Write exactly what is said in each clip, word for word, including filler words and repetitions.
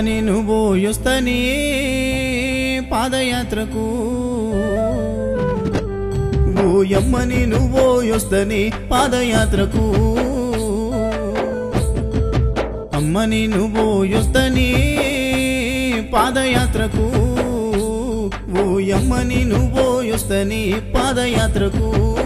అమ్మని నువ్వు యొస్తని పాదయాత్రకు ఓయమ్మని నువ్వు యొస్తని పాదయాత్రకు అమ్మని నువ్వు యొస్తని పాదయాత్రకు ఓయమ్మని నువ్వు యొస్తని పాదయాత్రకు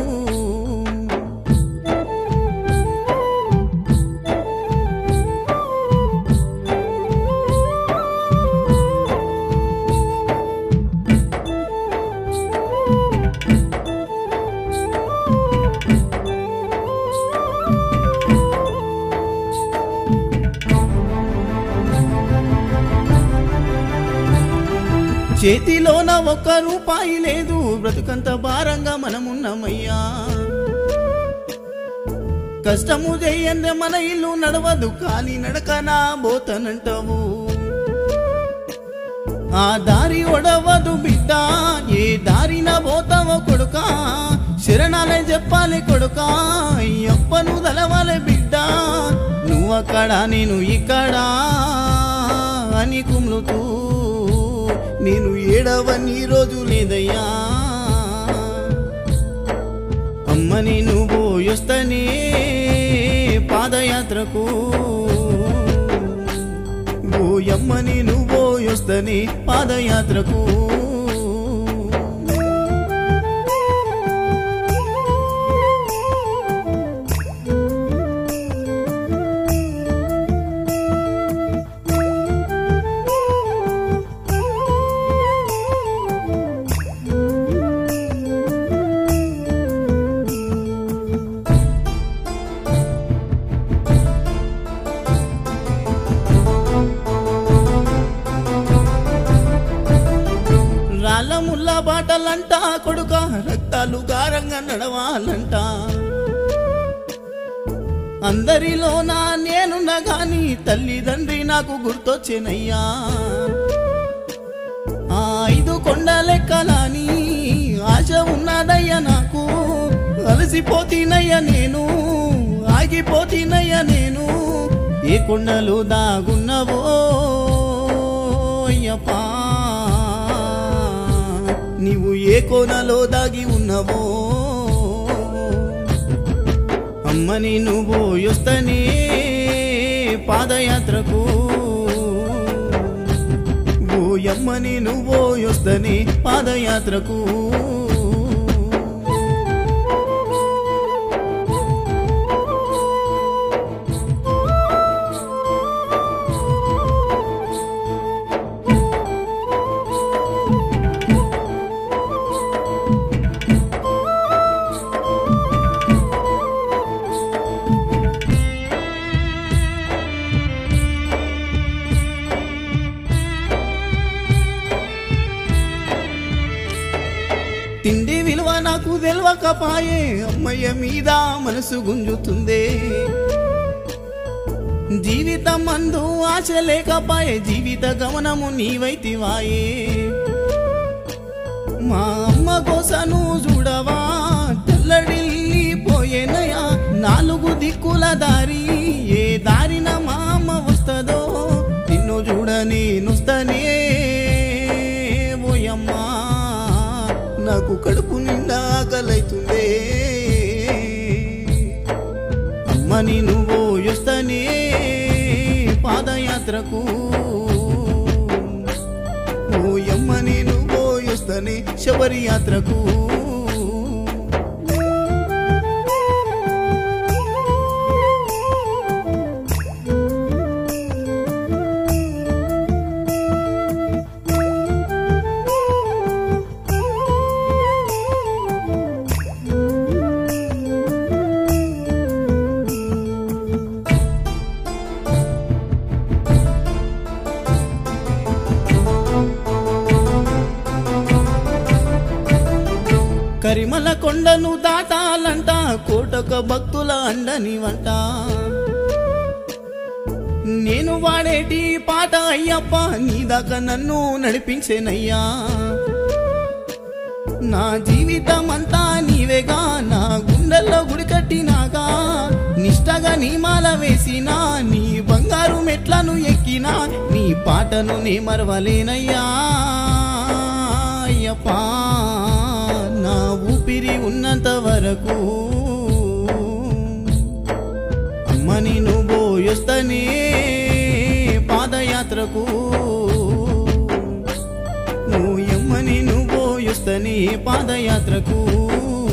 చేతిలోన ఒక్క రూపాయి లేదు బ్రతుకంత భారంగా మనమున్నామయ్యా కష్టము చేయందే మన ఇల్లు నడవదు కానీ నడకనా పోతనంటావు ఆ దారి ఒడవదు బిడ్డ ఏ దారిన పోతావో కొడుక శరణాలే చెప్పాలి కొడుక అప్పను తలవాలే బిడ్డ నువ్వక్కడ నేను ఇక్కడ అని కుమ్లుతూ నేను ఏడవని రోజు లేదయ్యా అమ్మని నువ్వు యొస్తని పాదయాత్రకు ఓయమ్మని నువ్వు యొస్తని పాదయాత్రకు ముల్ల బాటలంట కొడుక రక్తాలు గారంగా నడవాలంట అందరిలోనా నేనున్నా గాని తల్లిదండ్రి నాకు గుర్తొచ్చేనయ్యా ఆ ఐదు కొండ లెక్కలాని ఆశ ఉన్నదయ్యా నాకు అలసిపోతీనయ్యా నేను ఆగిపోతీనయ్యా నేను ఏ కొండలు దాగున్నవో అయ్యప్పా నీవు ఏ కోనలో దాగి ఉన్నవో అమ్మని నువ్వు యొస్తని పాదయాత్రకు ఓయమ్మని నువ్వు యొస్తని పాదయాత్రకు తిండి విలువ నాకు తెలవకపాయే అమ్మయ్య మీద మనసు గుంజుతుందే జీవితం మందు ఆశ లేకపాయే జీవిత గమనము నీవైతివాయే మా అమ్మ కోసను చూడవా తెల్లడిల్లిపోయేనయా నాలుగు దిక్కుల దారి ఏ దారిన మా అమ్మ వస్తుందో నిన్ను చూడని నుస్తనే ఓయమ్మా నాకు కడుపు నిండా ఆకలైతుందే అమ్మని నువ్వు యొస్తని పాదయాత్రకు ఓయమ్మని నువ్వు యొస్తని శబరి యాత్రకు కరిమల కొండను దాటాలంట కోటక భక్తుల అండని వంట నేను వాడేటి పాట అయ్యప్ప నీ దాకా నన్ను నడిపించేనయ్యా నా జీవితం అంతా నీవేగా నా గుండెల్లో గుడి కట్టినాగా నిష్టగా నీ మాల వేసినా నీ బంగారు మెట్లను ఎక్కినా నీ పాటను నీ మరవలేనయ్యా అయ్యప్పా నా ఊపిరి ఉన్నంత వరకు అమ్మని నువ్వు పోయొస్తనే పాదయాత్రకు నువ్వు ఎమ్మని నువ్వు పోయొస్తనే పాదయాత్రకు